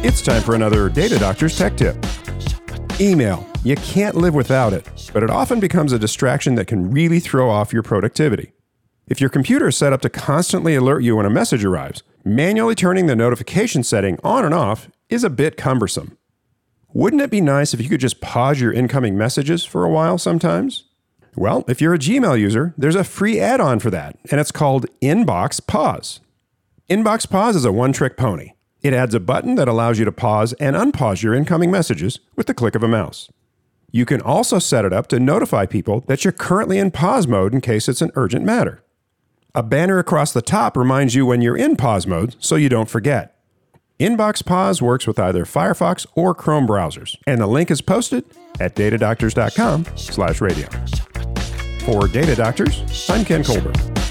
It's time for another Data Doctor's Tech Tip. Email. You can't live without it, but it often becomes a distraction that can really throw off your productivity. If your computer is set up to constantly alert you when a message arrives, manually turning the notification setting on and off is a bit cumbersome. Wouldn't it be nice if you could just pause your incoming messages for a while sometimes? Well, if you're a Gmail user, there's a free add-on for that, and it's called Inbox Pause. Inbox Pause is a one-trick pony. It adds a button that allows you to pause and unpause your incoming messages with the click of a mouse. You can also set it up to notify people that you're currently in pause mode in case it's an urgent matter. A banner across the top reminds you when you're in pause mode so you don't forget. Inbox Pause works with either Firefox or Chrome browsers, and the link is posted at datadoctors.com/radio. For Data Doctors, I'm Ken Colbert.